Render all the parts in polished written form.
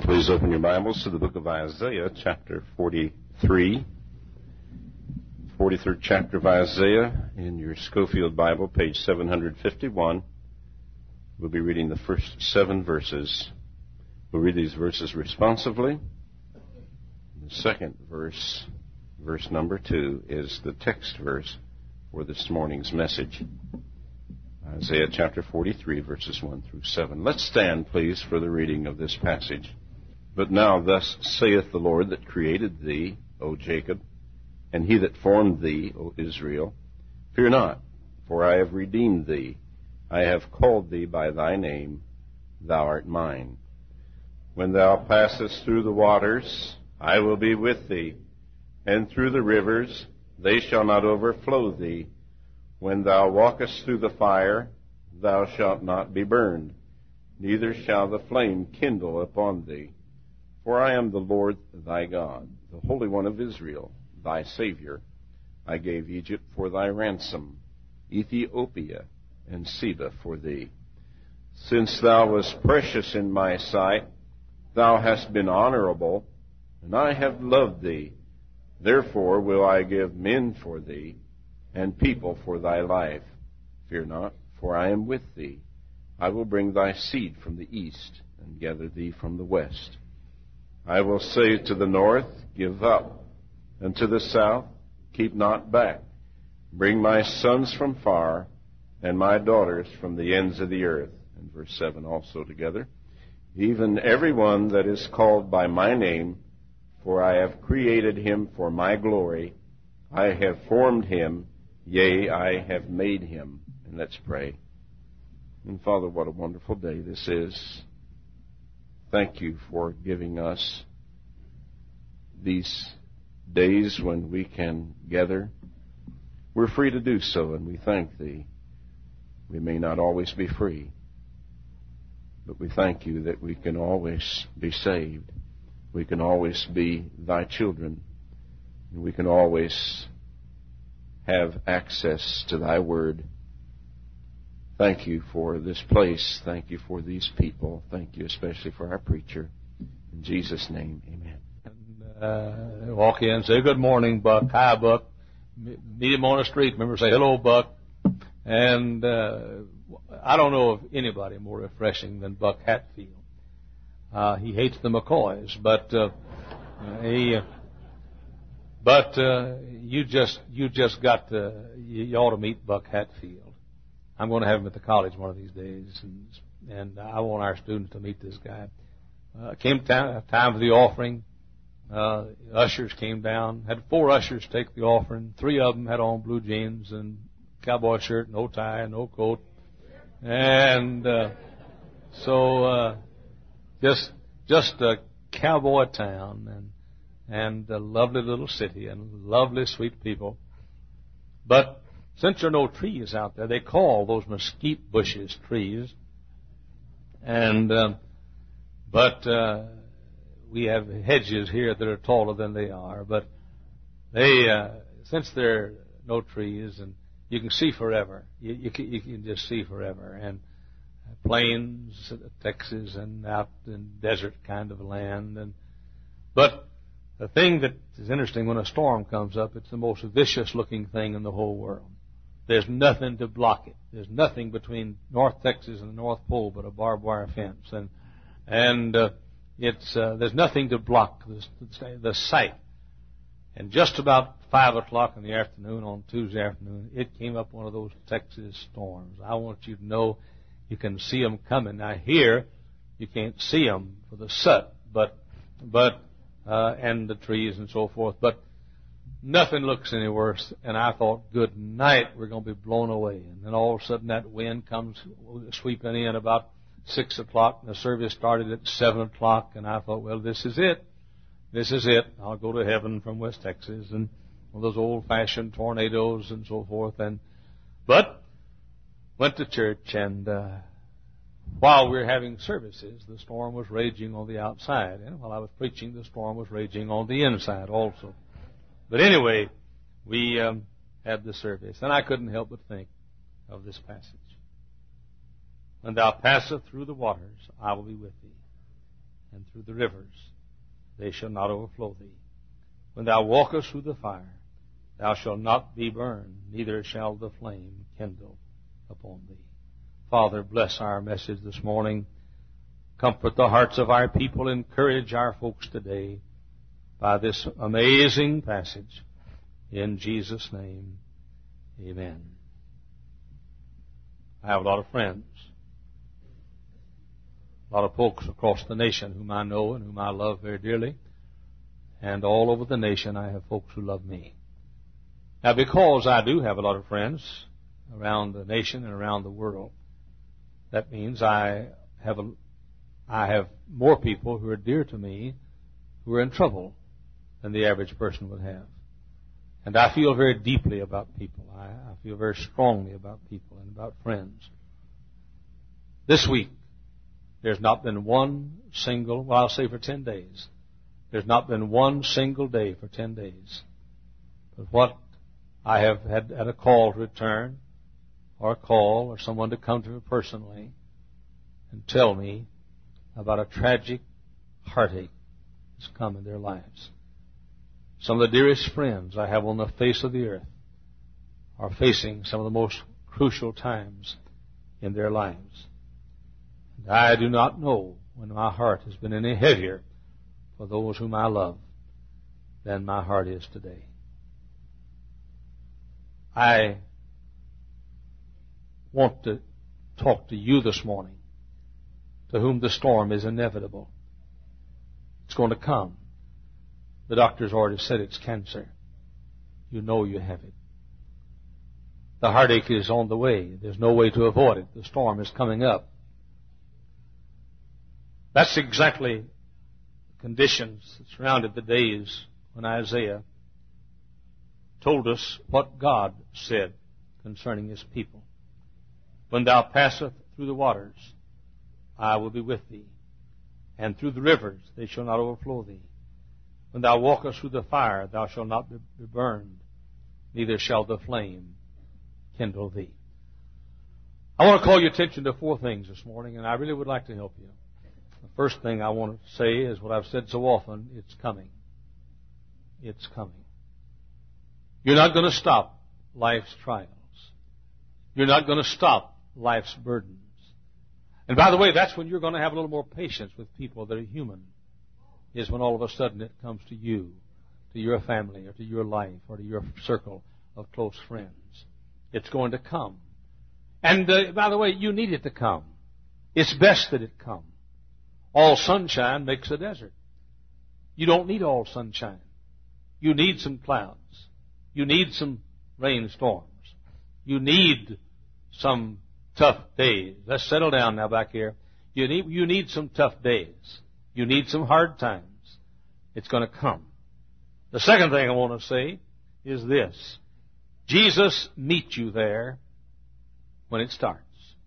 Please open your Bibles to the book of Isaiah, chapter 43. 43rd chapter of Isaiah in your Schofield Bible, page 751. We'll be reading the first 7 verses. We'll read these verses responsively. The second verse, verse number 2, is the text verse for this morning's message. Isaiah chapter 43, verses 1 through 7. Let's stand, please, for the reading of this passage. But now thus saith the Lord that created thee, O Jacob, and he that formed thee, O Israel, fear not, for I have redeemed thee. I have called thee by thy name, thou art mine. When thou passest through the waters, I will be with thee, and through the rivers, they shall not overflow thee. When thou walkest through the fire, thou shalt not be burned, neither shall the flame kindle upon thee. For I am the Lord thy God, the Holy One of Israel, thy Savior. I gave Egypt for thy ransom, Ethiopia and Seba for thee. Since thou wast precious in my sight, thou hast been honorable, and I have loved thee. Therefore will I give men for thee, and people for thy life. Fear not, for I am with thee. I will bring thy seed from the east, and gather thee from the west. I will say to the north, give up, and to the south, keep not back. Bring my sons from far, and my daughters from the ends of the earth. And verse 7 also together. Even every one that is called by my name, for I have created him for my glory. I have formed him, yea, I have made him. And let's pray. And Father, what a wonderful day this is. Thank you for giving us these days when we can gather. We're free to do so, and we thank thee. We may not always be free, but we thank you that we can always be saved. We can always be thy children, and we can always have access to thy word. Thank you for this place. Thank you for these people. Thank you especially for our preacher. In Jesus' name, amen. And walk in and say, good morning, Buck. Hi, Buck. Meet him on the street. Remember, say, hello, Buck. And I don't know of anybody more refreshing than Buck Hatfield. He hates the McCoys, but you just got to, you ought to meet Buck Hatfield. I'm going to have him at the college one of these days, and I want our students to meet this guy. Came time for the offering. Ushers came down. Had 4 ushers take the offering. 3 of them had on blue jeans and cowboy shirt, no tie, no coat, and so just a cowboy town and a lovely little city and lovely sweet people, but since there are no trees out there, they call those mesquite bushes trees. And but we have hedges here that are taller than they are. But they, since there are no trees, and you can see forever, you can just see forever. And plains, Texas, and out in desert kind of land. But the thing that is interesting, when a storm comes up, it's the most vicious-looking thing in the whole world. There's nothing to block it. There's nothing between North Texas and the North Pole but a barbed wire fence, and there's nothing to block the sight. And just about 5 o'clock in the afternoon on Tuesday afternoon, it came up one of those Texas storms. I want you to know you can see them coming. Now here you can't see them for the soot, but and the trees and so forth, but nothing looks any worse. And I thought, good night, we're going to be blown away. And then all of a sudden that wind comes sweeping in about 6 o'clock, and the service started at 7 o'clock, and I thought, well, this is it. This is it. I'll go to heaven from West Texas, and one of those old-fashioned tornadoes and so forth. But went to church, and while we were having services, the storm was raging on the outside. And while I was preaching, the storm was raging on the inside also. But anyway, we had the service, and I couldn't help but think of this passage. When thou passest through the waters, I will be with thee. and through the rivers they shall not overflow thee. When thou walkest through the fire, thou shalt not be burned, neither shall the flame kindle upon thee. Father, bless our message this morning. Comfort the hearts of our people. Encourage our folks today by this amazing passage. In Jesus' name, amen. I have a lot of friends, a lot of folks across the nation whom I know and whom I love very dearly. And all over the nation I have folks who love me. Now, because I do have a lot of friends around the nation and around the world, that means I have more people who are dear to me who are in trouble than the average person would have. And I feel very deeply about people. I feel very strongly about people and about friends. This week, there's not been one single, well, I'll say for 10 days, there's not been one single day for 10 days. But what I have had a call to return, or a call, or someone to come to me personally and tell me about a tragic heartache that's come in their lives. Some of the dearest friends I have on the face of the earth are facing some of the most crucial times in their lives. And I do not know when my heart has been any heavier for those whom I love than my heart is today. I want to talk to you this morning, to whom the storm is inevitable. It's going to come. The doctor's already said it's cancer. You know you have it. The heartache is on the way. There's no way to avoid it. The storm is coming up. That's exactly the conditions that surrounded the days when Isaiah told us what God said concerning His people. When thou passest through the waters, I will be with thee, and through the rivers they shall not overflow thee. When thou walkest through the fire, thou shalt not be burned, neither shall the flame kindle thee. I want to call your attention to 4 things this morning, and I really would like to help you. The first thing I want to say is what I've said so often: it's coming. It's coming. You're not going to stop life's trials. You're not going to stop life's burdens. And by the way, that's when you're going to have a little more patience with people that are human, is when all of a sudden it comes to you, to your family, or to your life, or to your circle of close friends. It's going to come. And by the way, you need it to come. It's best that it come. All sunshine makes a desert. You don't need all sunshine. You need some clouds. You need some rainstorms. You need some tough days. Let's settle down now back here. You need some tough days. You need some hard times. It's going to come. The second thing I want to say is this: Jesus meets you there when it starts.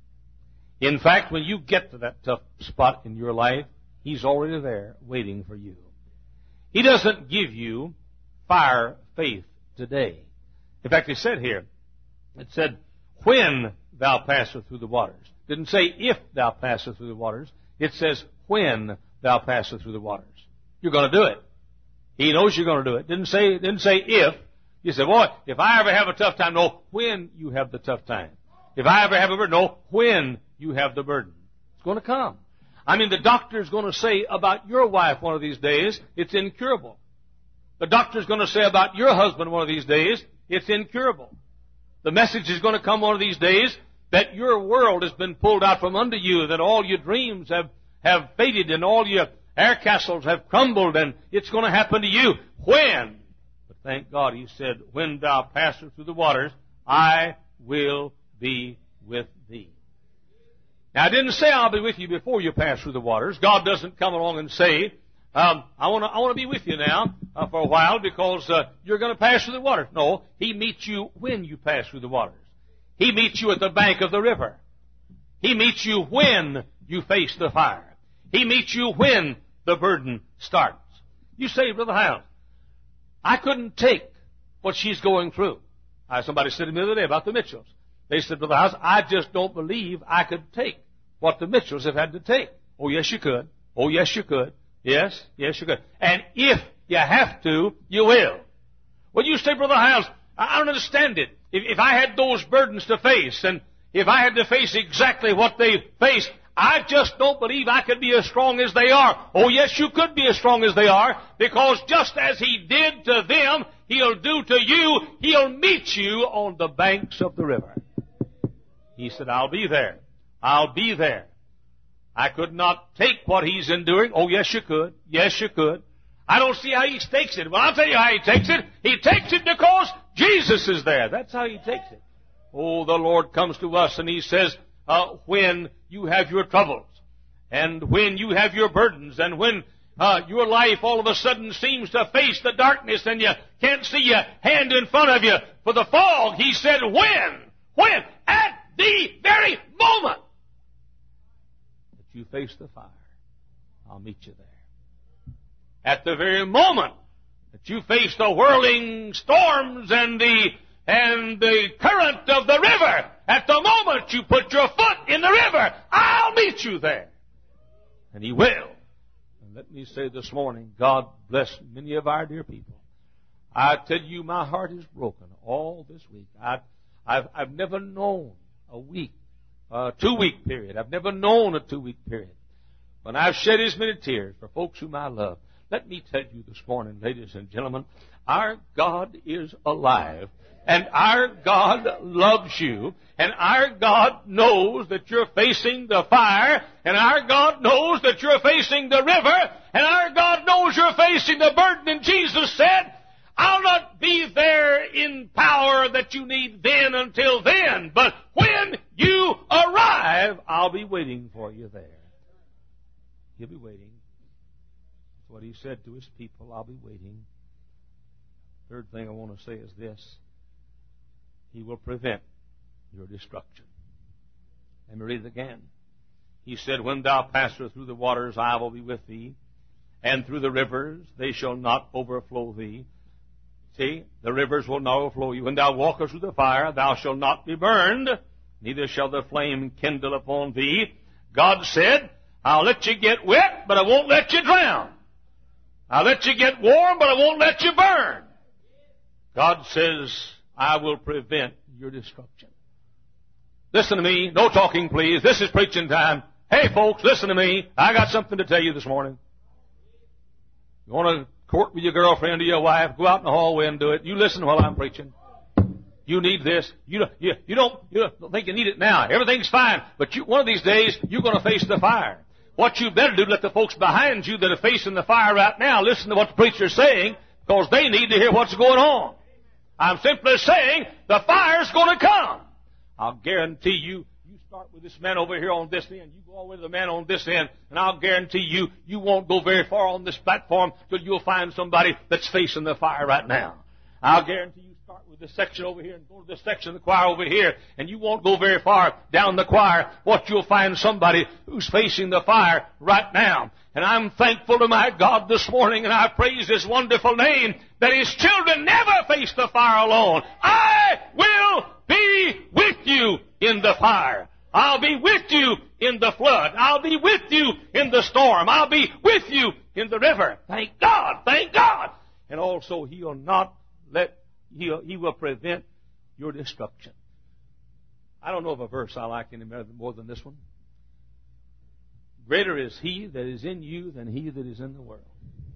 In fact, when you get to that tough spot in your life, He's already there waiting for you. He doesn't give you fire faith today. In fact, He said here, it said, when thou passest through the waters. It didn't say if thou passest through the waters. It says when thou passest through the waters. You're going to do it. He knows you're going to do it. Didn't say if. You say, boy, if I ever have a tough time, no, when you have the tough time. If I ever have a burden, no, when you have the burden. It's going to come. I mean, the doctor's going to say about your wife one of these days, it's incurable. The doctor's going to say about your husband one of these days, it's incurable. The message is going to come one of these days that your world has been pulled out from under you, that all your dreams have faded and all your air castles have crumbled, and it's going to happen to you. When? But thank God He said, when thou passest through the waters, I will be with thee. Now, I didn't say I'll be with you before you pass through the waters. God doesn't come along and say, I want to be with you now for a while because you're going to pass through the waters. No, He meets you when you pass through the waters. He meets you at the bank of the river. He meets you when you face the fire. He meets you when the burden starts. You say, Brother Hiles, I couldn't take what she's going through. Somebody said to me the other day about the Mitchells. They said, Brother Hiles, I just don't believe I could take what the Mitchells have had to take. Oh, yes, you could. Oh, yes, you could. Yes, yes, you could. And if you have to, you will. Well, you say, Brother Hiles, I don't understand it. If I had those burdens to face, and if I had to face exactly what they faced, I just don't believe I could be as strong as they are. Oh, yes, you could be as strong as they are, because just as He did to them, He'll do to you. He'll meet you on the banks of the river. He said, I'll be there. I'll be there. I could not take what He's enduring. Oh, yes, you could. Yes, you could. I don't see how He takes it. Well, I'll tell you how He takes it. He takes it because Jesus is there. That's how He takes it. Oh, the Lord comes to us and He says, when you have your troubles, and when you have your burdens, and when your life all of a sudden seems to face the darkness and you can't see your hand in front of you for the fog, He said, when? At the very moment that you face the fire, I'll meet you there. At the very moment that you face the whirling storms and the current of the river, at the moment you put your foot in the river, I'll meet you there. And He will. And let me say this morning, God bless many of our dear people. I tell you, my heart is broken all this week. I've never known a week, a 2-week period. I've never known a 2-week period when I've shed as many tears for folks whom I love. Let me tell you this morning, ladies and gentlemen, our God is alive, and our God loves you, and our God knows that you're facing the fire, and our God knows that you're facing the river, and our God knows you're facing the burden. And Jesus said, I'll not be there in power that you need then until then, but when you arrive, I'll be waiting for you there. He'll be waiting. That's what He said to His people, I'll be waiting. Third thing I want to say is this: He will prevent your destruction. Let me read it again. He said, when thou passest through the waters, I will be with thee, and through the rivers, they shall not overflow thee. See, the rivers will not overflow you. When thou walkest through the fire, thou shalt not be burned, neither shall the flame kindle upon thee. God said, I'll let you get wet, but I won't let you drown. I'll let you get warm, but I won't let you burn. God says, I will prevent your destruction. Listen to me. No talking, please. This is preaching time. Hey, folks, listen to me. I got something to tell you this morning. You want to court with your girlfriend or your wife, go out in the hallway and do it. You listen while I'm preaching. You need this. You don't think you need it now. Everything's fine. But one of these days, you're going to face the fire. What you better do, let the folks behind you that are facing the fire right now listen to what the preacher's saying, because they need to hear what's going on. I'm simply saying the fire's going to come. I'll guarantee you, you start with this man over here on this end, you go all the way to the man on this end, and I'll guarantee you, you won't go very far on this platform till you'll find somebody that's facing the fire right now. I'll guarantee you start with this section over here and go to this section of the choir over here, and you won't go very far down the choir. What you'll find somebody who's facing the fire right now. And I'm thankful to my God this morning, and I praise His wonderful name, that His children never face the fire alone. I will be with you in the fire. I'll be with you in the flood. I'll be with you in the storm. I'll be with you in the river. Thank God. Thank God. And also, He will prevent your destruction. I don't know of a verse I like any more than this one. Greater is He that is in you than he that is in the world.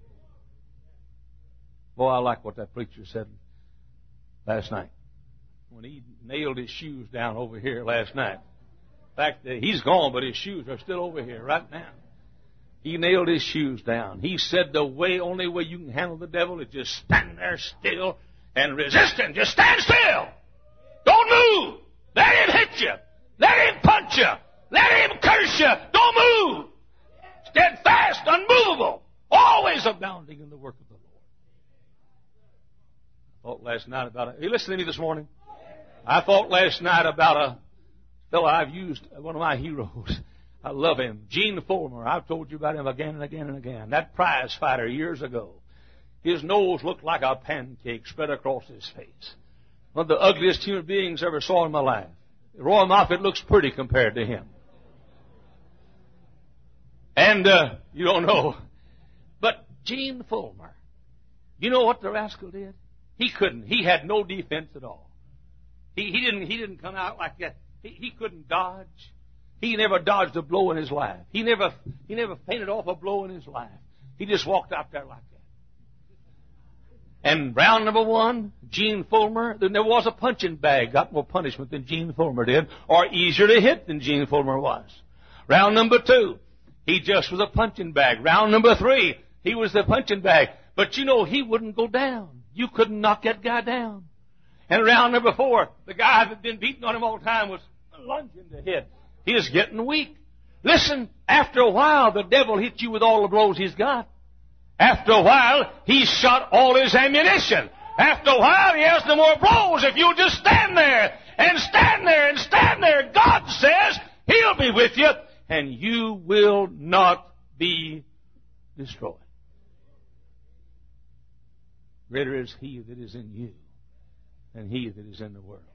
Boy, I like what that preacher said last night when he nailed his shoes down over here last night. In fact, he's gone, but his shoes are still over here right now. He nailed his shoes down. He said the only way you can handle the devil is just stand there still and resist him. Just stand still. Don't move. Let him hit you. Let him punch you. Let him curse you. Don't move. Steadfast, unmovable, always abounding in the work of the Lord. I thought last night about you listen to me this morning? I thought last night about a fellow I've used, one of my heroes. I love him, Gene Fulmer. I've told you about him again and again and again. That prize fighter years ago. His nose looked like a pancake spread across his face. One of the ugliest human beings I ever saw in my life. Roy Moffett looks pretty compared to him. And you don't know, Gene Fulmer. You know what the rascal did? He couldn't. He had no defense at all. He didn't come out like that. He couldn't dodge. He never dodged a blow in his life. He never feinted off a blow in his life. He just walked out there like that. And round number 1, Gene Fulmer, there never was a punching bag got more punishment than Gene Fulmer did, or easier to hit than Gene Fulmer was. Round number 2, he just was a punching bag. Round number 3, he was the punching bag. But you know, he wouldn't go down. You couldn't knock that guy down. And round number 4, the guy that had been beating on him all the time was lunging to hit. He is getting weak. Listen, after a while, the devil hits you with all the blows he's got. After a while, he's shot all his ammunition. After a while, he has no more blows if you'll just stand there and stand there and stand there. God says He'll be with you, and you will not be destroyed. Greater is He that is in you than he that is in the world.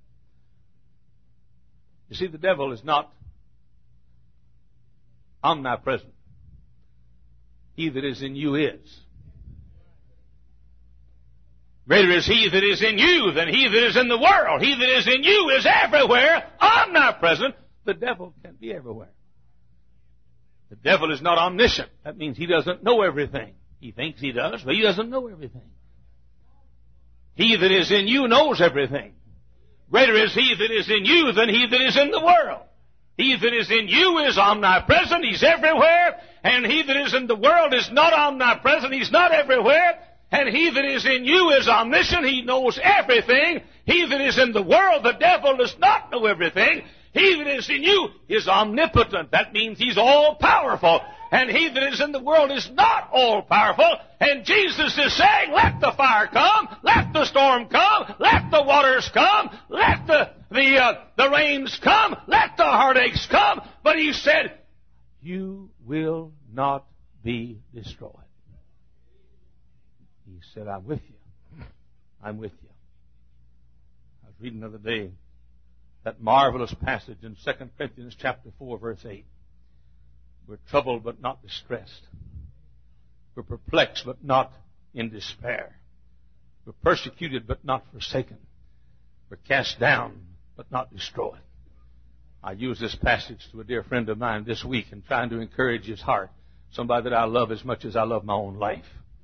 You see, the devil is not omnipresent. He that is in you is. Greater is He that is in you than he that is in the world. He that is in you is everywhere, omnipresent. The devil can't be everywhere. The devil is not omniscient. That means he doesn't know everything. He thinks he does, but he doesn't know everything. He that is in you knows everything. Greater is He that is in you than he that is in the world. He that is in you is omnipresent. He's everywhere. And he that is in the world is not omnipresent. He's not everywhere. And he that is in you is omniscient. He knows everything. He that is in the world, the devil, does not know everything. He that is in you is omnipotent. That means he's all-powerful. And he that is in the world is not all-powerful. And Jesus is saying, let the fire come, let the storm come, let the waters come, let the rains come, let the heartaches come. But He said, you will not be destroyed. He said, I'm with you. I'm with you. I was reading the other day that marvelous passage in 2 Corinthians chapter 4, verse 8. We're troubled but not distressed. We're perplexed but not in despair. We're persecuted but not forsaken. We're cast down but not destroyed. I used this passage to a dear friend of mine this week in trying to encourage his heart, somebody that I love as much as I love my own life.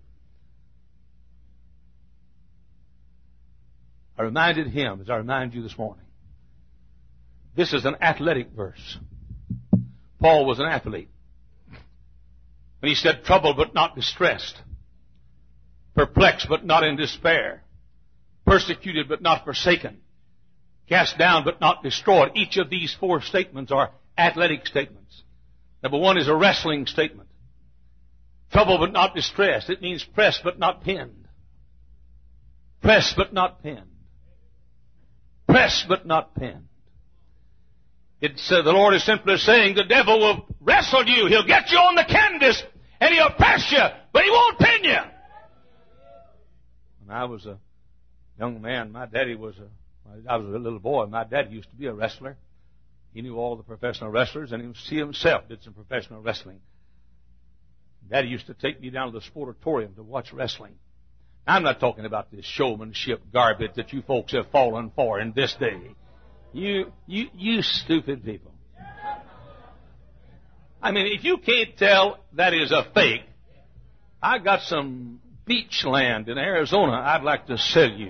I reminded him, as I remind you this morning, this is an athletic verse. Paul was an athlete. And he said, troubled but not distressed, perplexed but not in despair, persecuted but not forsaken, cast down but not destroyed. Each of these 4 statements are athletic statements. Number 1 is a wrestling statement. Troubled but not distressed. It means pressed but not pinned. Pressed but not pinned. Pressed but not pinned. It's the Lord is simply saying the devil will wrestle you. He'll get you on the canvas and he'll press you, but he won't pin you. When I was a young man, I was a little boy. My dad used to be a wrestler. He knew all the professional wrestlers, and he himself did some professional wrestling. Daddy used to take me down to the sportatorium to watch wrestling. I'm not talking about this showmanship garbage that you folks have fallen for in this day. You stupid people. I mean, if you can't tell that is a fake, I got some beach land in Arizona I'd like to sell you.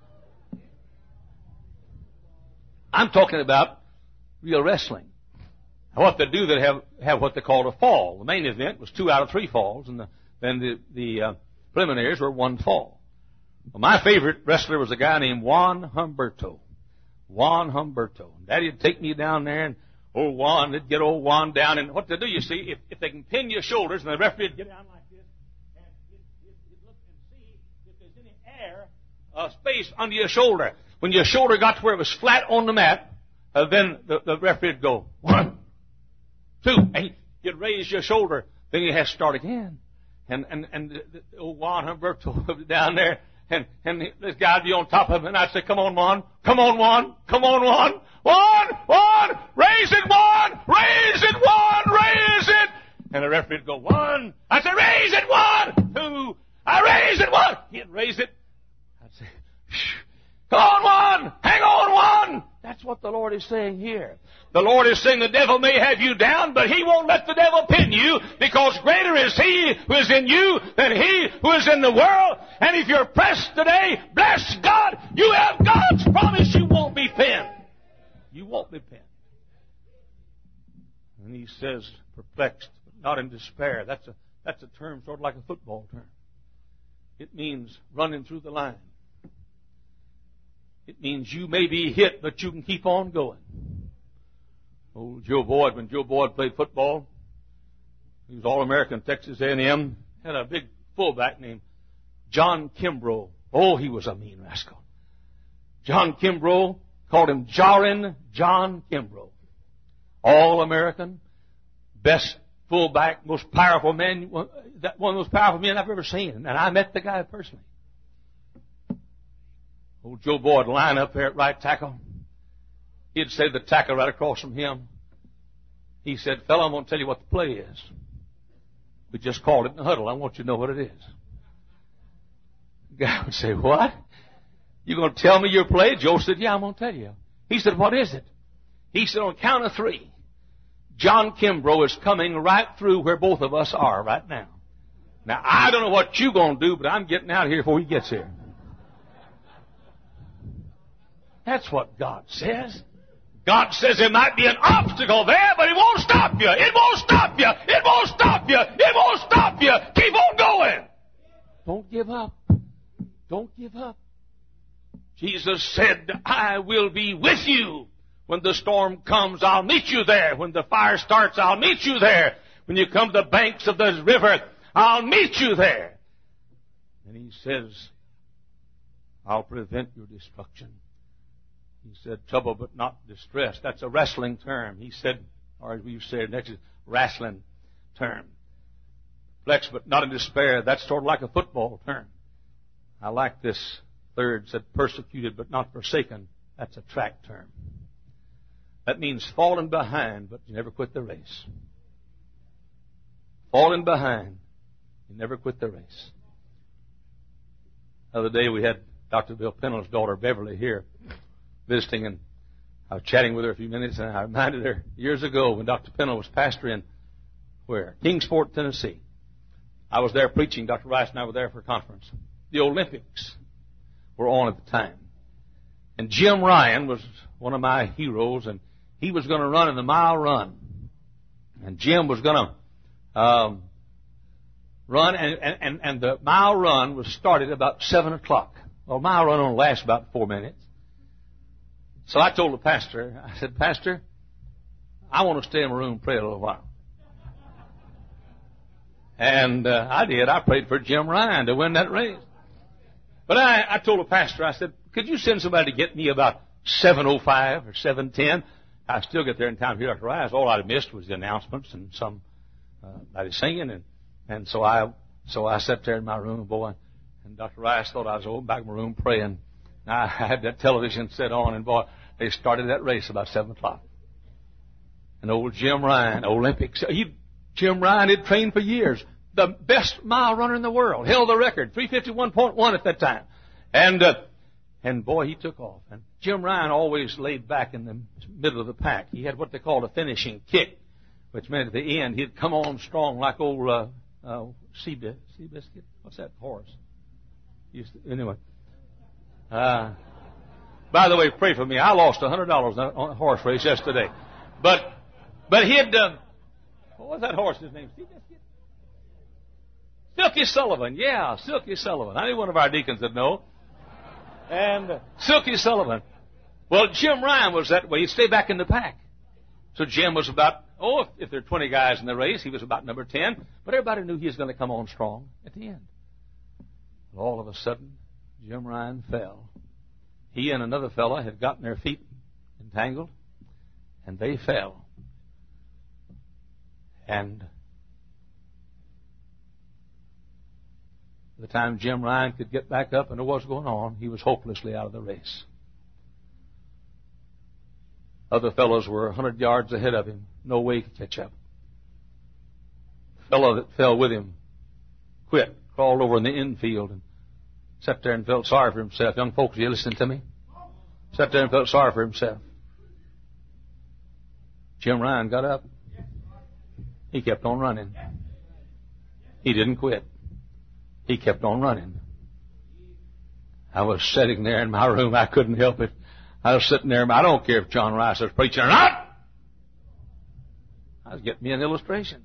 I'm talking about real wrestling. What they do, they have what they call a fall. The main event was 2 out of 3 falls, and then the preliminaries were 1 fall. Well, my favorite wrestler was a guy named Juan Humberto. Juan Humberto. Daddy would take me down there, and old Juan, they'd get old Juan down, and what they do, you see, if they can pin your shoulders, and the referee would get down like this, and he'd look and see if there's any air, space under your shoulder. When your shoulder got to where it was flat on the mat, then the referee would go, 1, 2, and you'd raise your shoulder, then you have to start again. And the old Juan Humberto would be down there, and this guy would be on top of him, and I'd say, come on, Juan, come on, Juan, come on, Juan, Juan, raise it, Juan, raise it, Juan, raise it. And the referee would go, 1. I'd say, raise it, Juan, raise it, I'd say, shh, come on one! Hang on one! That's what the Lord is saying here. The Lord is saying the devil may have you down, but he won't let the devil pin you, because greater is he who is in you than he who is in the world. And if you're pressed today, bless God, you have God's promise you won't be pinned. You won't be pinned. And he says, perplexed, but not in despair. That's a term sort of like a football term. It means running through the line. It means you may be hit, but you can keep on going. Old Joe Boyd, when Joe Boyd played football, he was All-American, Texas A&M, had a big fullback named John Kimbrough. Oh, he was a mean rascal. John Kimbrough called him Jarring John Kimbrough. All-American, best fullback, most powerful man, one of the most powerful men I've ever seen. And I met the guy personally. Old Joe Boyd would line up there at right tackle. He'd say to the tackle right across from him, he said, "Fella, I'm going to tell you what the play is. We just called it in the huddle. I want you to know what it is." The guy would say, "What? You going to tell me your play?" Joe said, "Yeah, I'm going to tell you." He said, "What is it?" He said, "On count of 3, John Kimbrough is coming right through where both of us are right now. Now, I don't know what you're going to do, but I'm getting out of here before he gets here." That's what God says. God says there might be an obstacle there, but it won't stop you. It won't stop you. It won't stop you. It won't stop you. Keep on going. Don't give up. Don't give up. Jesus said, "I will be with you. When the storm comes, I'll meet you there. When the fire starts, I'll meet you there. When you come to the banks of the river, I'll meet you there." And he says, "I'll prevent your destruction." He said, "Trouble but not distress." That's a wrestling term. He said, or as we say next is wrestling term. Perplexed but not in despair. That's sort of like a football term. I like this third, said persecuted but not forsaken. That's a track term. That means falling behind, but you never quit the race. Falling behind, you never quit the race. The other day we had Dr. Bill Pennell's daughter Beverly here visiting, and I was chatting with her a few minutes, and I reminded her years ago when Dr. Pennell was pastoring where? Kingsport, Tennessee. I was there preaching. Dr. Rice and I were there for a conference. The Olympics were on at the time. And Jim Ryan was one of my heroes, and he was going to run in the mile run. And Jim was going to run, and the mile run was started about 7 o'clock. Well, the mile run only lasts about 4 minutes. So I told the pastor, I said, "Pastor, I want to stay in my room and pray a little while." And I did. I prayed for Jim Ryan to win that race. But I told the pastor, I said, "Could you send somebody to get me about 7:05 or 7:10? I still get there in time to hear Dr. Rice. All I'd missed was the announcements and somebody singing. And so I sat there in my room, boy, and Dr. Rice thought I was over back in my room praying. I had that television set on, and boy, they started that race about 7 o'clock. And old Jim Ryan, Olympics, Jim Ryan had trained for years. The best mile runner in the world. Held the record, 351.1 at that time. And boy, he took off. And Jim Ryan always laid back in the middle of the pack. He had what they called a finishing kick, which meant at the end he'd come on strong like old Seabiscuit. What's that horse? Anyway. By the way, pray for me. I lost $100 on a horse race yesterday. But he'd, what was that horse's name? Silky Sullivan. Yeah, Silky Sullivan. I knew one of our deacons would know. And Silky Sullivan. Well, Jim Ryan was that way. He'd stay back in the pack. So Jim was about, if there are 20 guys in the race, he was about number 10. But everybody knew he was going to come on strong at the end. But all of a sudden, Jim Ryan fell. He and another fella had gotten their feet entangled, and they fell. And by the time Jim Ryan could get back up and know what was going on, he was hopelessly out of the race. Other fellows were 100 yards ahead of him. No way he could catch up. The fellow that fell with him quit, crawled over in the infield, and Sat there and felt sorry for himself. Young folks, are you listening to me? Sat there and felt sorry for himself. Jim Ryan got up. He kept on running. He didn't quit. He kept on running. I was sitting there in my room. I couldn't help it. I was sitting there. I don't care if John Rice was preaching or not. I was getting me an illustration.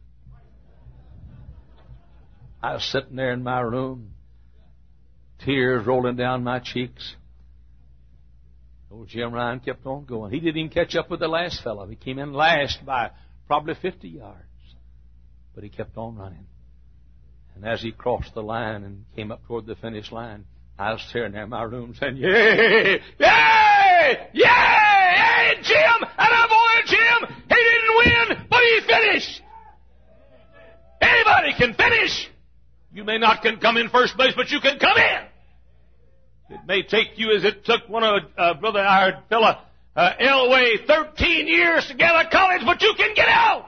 I was sitting there in my room, tears rolling down my cheeks. Old Jim Ryan kept on going. He didn't even catch up with the last fellow. He came in last by probably 50 yards. But he kept on running. And as he crossed the line and came up toward the finish line, I was sitting there in my room saying, yay! Yay! Yay! Hey, Jim! And boy, Jim! He didn't win, but he finished! Anybody can finish! You may not can come in first place, but you can come in! It may take you as it took one of Brother our fella, Elway, 13 years to get out of college, but you can get out!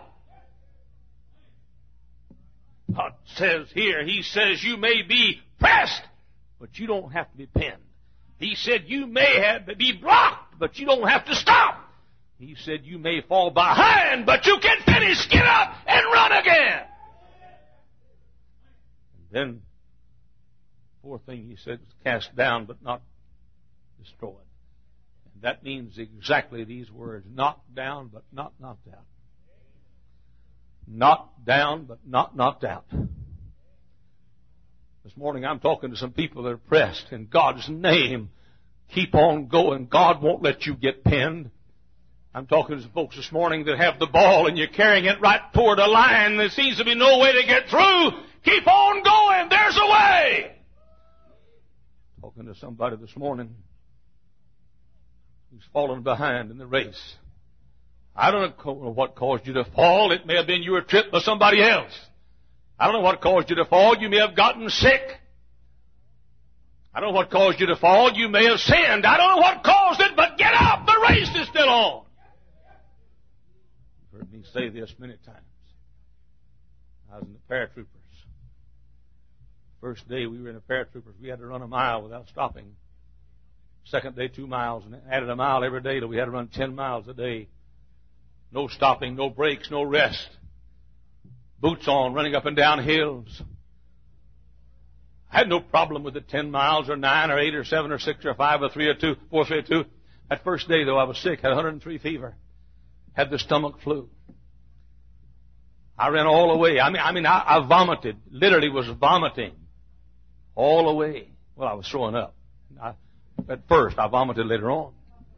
God says here, He says you may be pressed, but you don't have to be pinned. He said you may have to be blocked, but you don't have to stop. He said you may fall behind, but you can finish, get up, and run again. And then, fourth thing He said was cast down, but not destroyed. And that means exactly these words, knocked down, but not knocked out. Knocked down, but not knocked out. This morning I'm talking to some people that are pressed in God's name. Keep on going. God won't let you get pinned. I'm talking to some folks this morning that have the ball and you're carrying it right toward a line. There seems to be no way to get through. Keep on going. There's a way. Talking to somebody this morning who's fallen behind in the race. I don't know what caused you to fall. It may have been you were tripped by somebody else. I don't know what caused you to fall. You may have gotten sick. I don't know what caused you to fall. You may have sinned. I don't know what caused it, but get up. The race is still on. You've heard me say this many times. I was in the paratroopers. First day we were in the paratroopers, we had to run a mile without stopping. Second day, 2 miles, and added a mile every day till we had to run 10 miles a day. No stopping, no breaks, no rest. Boots on, running up and down hills. I had no problem with the 10 miles or 9 or 8 or 7 or 6 or 5 or 3 or 2, 4, 3 or 2. That first day, though, I was sick, had 103 fever, had the stomach flu. I ran all the way. I vomited, literally was vomiting all the way. Well, I was throwing up. At first, I vomited later on.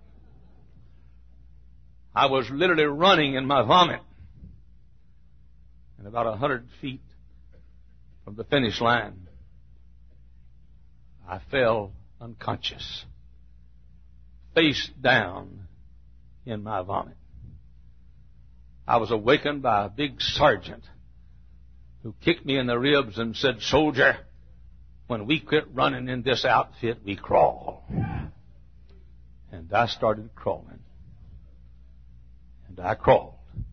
I was literally running in my vomit. And about 100 feet from the finish line, I fell unconscious, face down in my vomit. I was awakened by a big sergeant who kicked me in the ribs and said, "Soldier, when we quit running in this outfit, we crawl." And I started crawling. And I crawled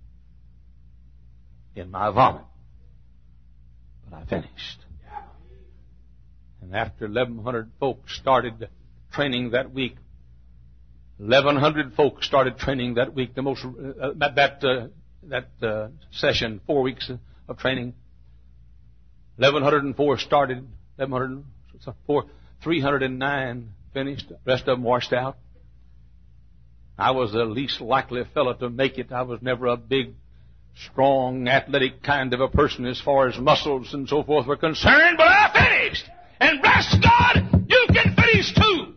in my vomit. But I finished. And after 1,100 folks started training that week, 1,100 folks started training that week, the most, session, 4 weeks of training. 1,104 started, 1,104, 309 finished, the rest of them washed out. I was the least likely fellow to make it. I was never a big, strong, athletic kind of a person as far as muscles and so forth were concerned, but I finished! And bless God, you can finish too!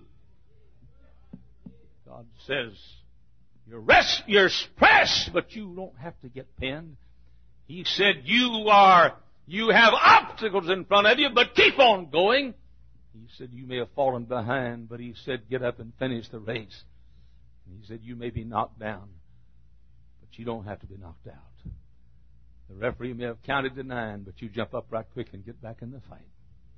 God says, you're pressed, but you don't have to get pinned. He said, you have obstacles in front of you, but keep on going. He said, you may have fallen behind, but He said, get up and finish the race. And He said, you may be knocked down, but you don't have to be knocked out. The referee may have counted to 9, but you jump up right quick and get back in the fight.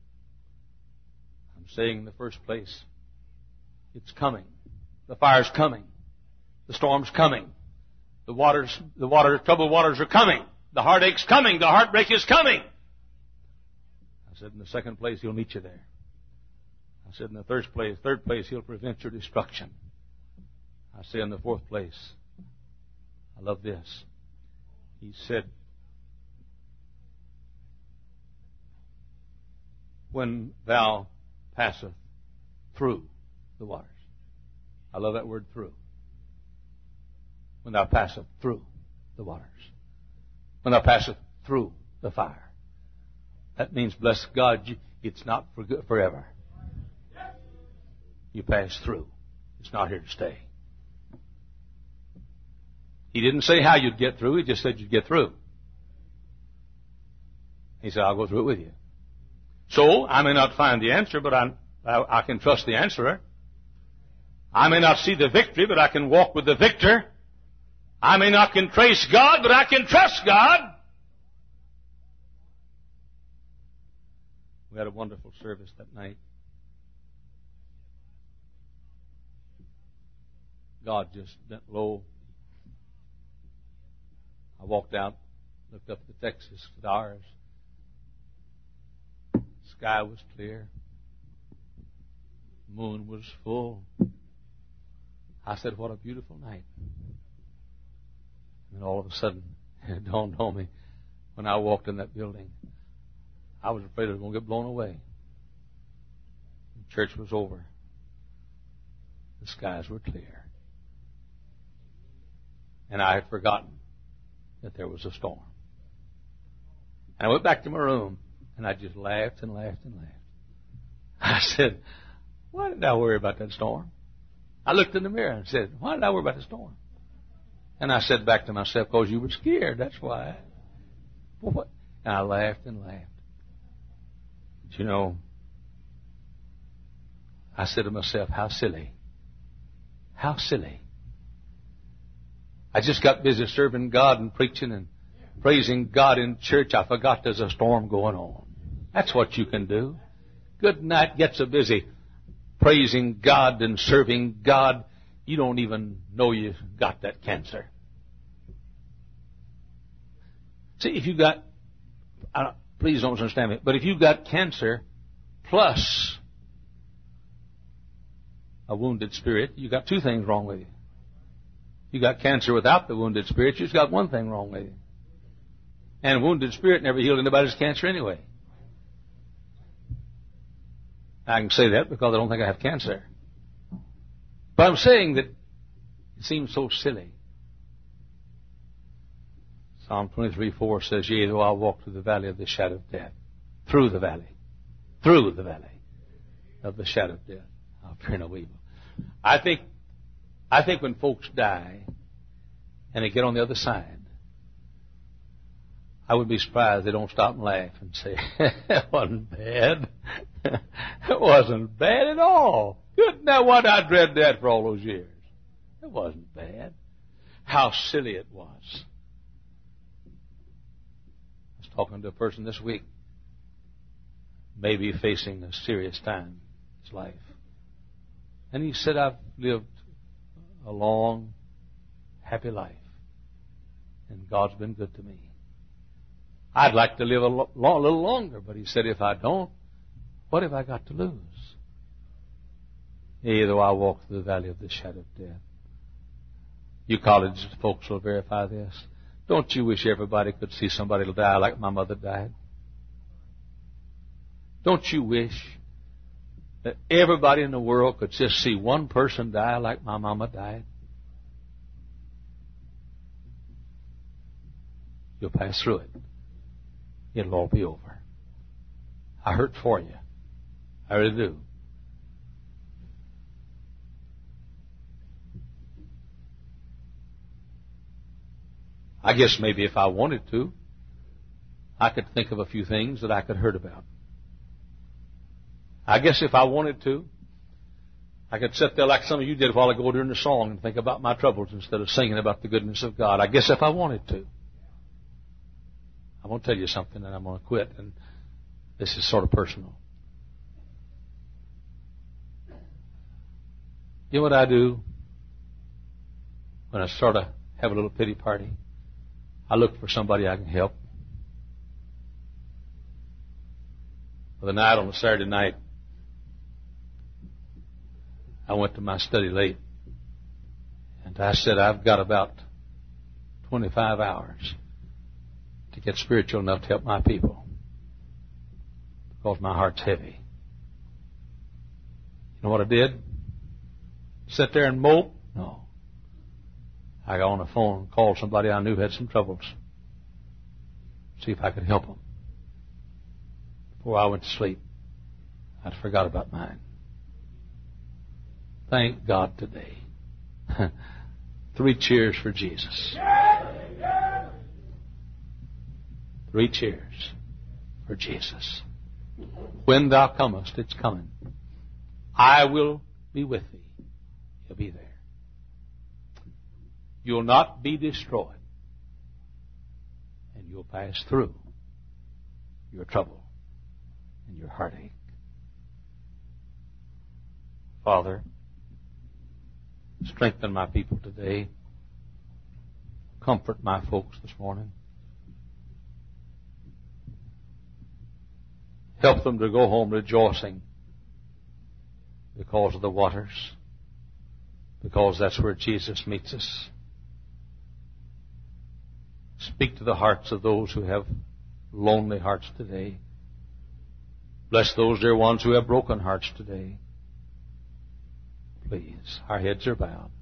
I'm saying in the first place, it's coming. The fire's coming. The storm's coming. Troubled waters are coming. The heartache's coming. The heartbreak is coming. I said in the second place, He'll meet you there. I said, in the third place, He'll prevent your destruction. I say, in the fourth place, I love this. He said, when thou passeth through the waters. I love that word, through. When thou passeth through the waters. When thou passeth through the fire. That means, bless God, it's not forever. You pass through. It's not here to stay. He didn't say how you'd get through. He just said you'd get through. He said, I'll go through it with you. So, I may not find the answer, but I can trust the answerer. I may not see the victory, but I can walk with the victor. I may not can trace God, but I can trust God. We had a wonderful service that night. God just bent low. I walked out, looked up at the Texas stars. Sky was clear. Moon was full. I said, what a beautiful night. And all of a sudden, it dawned on me when I walked in that building, I was afraid I was going to get blown away. The church was over. The skies were clear. And I had forgotten that there was a storm. And I went back to my room, and I just laughed and laughed and laughed. I said, why did I worry about that storm? I looked in the mirror and said, why did I worry about the storm? And I said back to myself, because you were scared, that's why. Well, what? And I laughed and laughed. But you know, I said to myself, how silly. How silly. I just got busy serving God and preaching and praising God in church. I forgot there's a storm going on. That's what you can do. Good night, get so busy praising God and serving God, you don't even know you got that cancer. See, if you got, please don't understand me, but if you got cancer plus a wounded spirit, you got two things wrong with you. You got cancer without the wounded spirit, you just got one thing wrong with you. And a wounded spirit never healed anybody's cancer anyway. I can say that because I don't think I have cancer. But I'm saying that it seems so silly. Psalm 23:4 says, yea, though I walk through the valley of the shadow of death. Through the valley of the shadow of death, I'll fear no evil. I think when folks die and they get on the other side, I would be surprised they don't stop and laugh and say, it wasn't bad. It wasn't bad at all. Good. Now what I dread that for all those years. It wasn't bad. How silly it was. I was talking to a person this week, maybe facing a serious time in his life. And he said, I've lived a long, happy life. And God's been good to me. I'd like to live a little longer, but he said, if I don't, what have I got to lose? Yea, though I walk through the valley of the shadow of death. You college folks will verify this. Don't you wish everybody could see somebody die like my mother died? Don't you wish that everybody in the world could just see one person die like my mama died? You'll pass through it. It'll all be over. I hurt for you. I really do. I guess maybe if I wanted to, I could think of a few things that I could hurt about. I guess if I wanted to, I could sit there like some of you did a while ago during the song and think about my troubles instead of singing about the goodness of God. I guess if I wanted to. I'm going to tell you something and I'm going to quit, and this is sort of personal. You know what I do when I sort of have a little pity party? I look for somebody I can help. The night on a Saturday night, I went to my study late, and I said, I've got about 25 hours to get spiritual enough to help my people, because my heart's heavy. You know what I did? Sit there and mope? No. I got on the phone and called somebody I knew had some troubles. See if I could help them. Before I went to sleep, I'd forgot about mine. Thank God today. 3 cheers for Jesus. 3 cheers for Jesus. When thou comest, it's coming. I will be with thee. He'll be there. You'll not be destroyed. And you'll pass through your trouble and your heartache. Father, strengthen my people today. Comfort my folks this morning. Help them to go home rejoicing because of the waters, because that's where Jesus meets us. Speak to the hearts of those who have lonely hearts today. Bless those dear ones who have broken hearts today. Please, our heads are bowed.